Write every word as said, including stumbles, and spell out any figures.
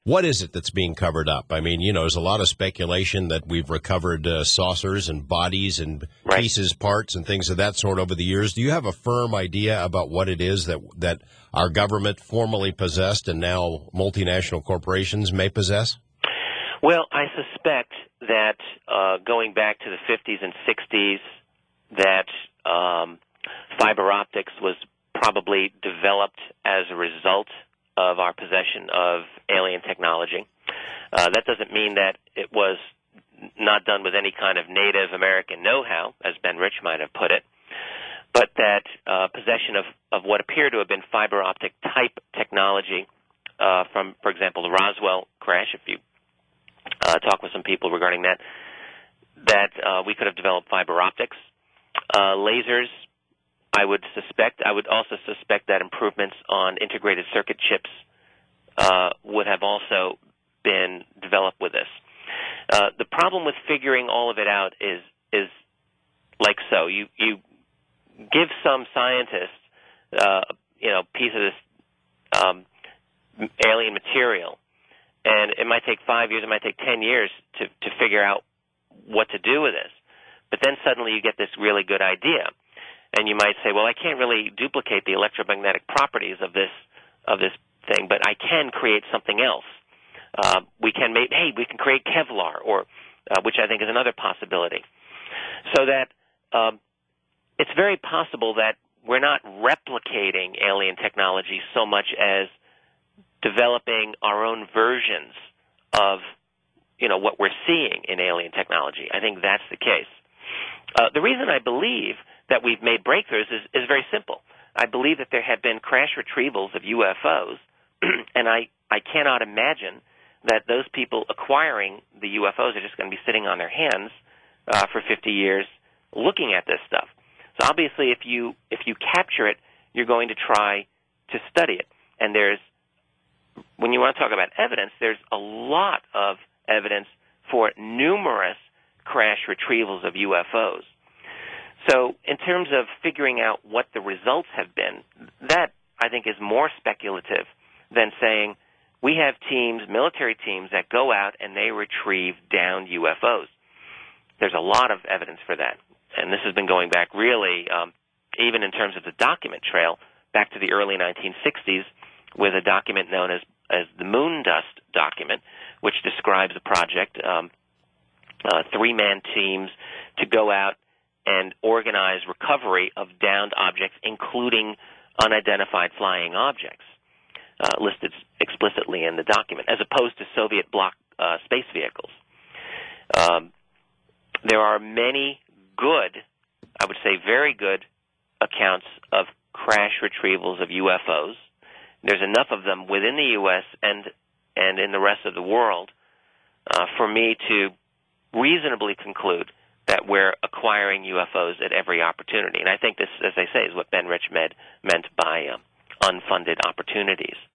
What is it that's being covered up? I mean, you know, there's a lot of speculation that we've recovered uh, saucers and bodies and Right. pieces, parts, and things of that sort over the years. Do you have a firm idea about what it is that that our government formerly possessed and now multinational corporations may possess? Well, I suspect that uh, going back to the fifties and sixties, that um, fiber optics was probably developed as a result of our possession of alien technology. Uh, that doesn't mean that it was not done with any kind of Native American know-how, as Ben Rich might have put it, but that uh, possession of, of what appeared to have been fiber optic type technology uh, from, for example, the Roswell crash, if you uh, talk with some people regarding that, that uh, we could have developed fiber optics. Uh, lasers, I would suspect. I would also suspect that improvements on integrated circuit chips uh, would have also been developed with this. Uh, the problem with figuring all of it out is is like so. You you give some scientist uh, you know piece of this um, alien material, and it might take five years, it might take ten years to to figure out what to do with this. But then suddenly you get this really good idea. And you might say, well, I can't really duplicate the electromagnetic properties of this of this thing, but I can create something else. Uh, we can make, hey, we can create Kevlar, or uh, which I think is another possibility. So that um, it's very possible that we're not replicating alien technology so much as developing our own versions of, you know, what we're seeing in alien technology. I think that's the case. Uh, the reason I believe that we've made breakthroughs is, is very simple. I believe that there have been crash retrievals of U F Os, and I, I cannot imagine that those people acquiring the U F Os are just going to be sitting on their hands uh, for fifty years looking at this stuff. So obviously if you if you capture it, you're going to try to study it. And there's, when you want to talk about evidence, there's a lot of evidence for numerous crash retrievals of U F Os. So in terms of figuring out what the results have been, that I think is more speculative than saying we have teams, military teams, that go out and they retrieve downed U F Os. There's a lot of evidence for that. And this has been going back really, um, even in terms of the document trail, back to the early nineteen sixties with a document known as, as the Moon Dust document, which describes a project, um, uh, three-man teams to go out and organize recovery of downed objects, including unidentified flying objects, uh, listed explicitly in the document, as opposed to Soviet bloc uh, space vehicles. Um, there are many good, I would say very good, accounts of crash retrievals of U F Os. There's enough of them within the U S and and in the rest of the world uh, for me to reasonably conclude that we're acquiring U F Os at every opportunity. And I think this, as I say, is what Ben Rich meant by um, unfunded opportunities.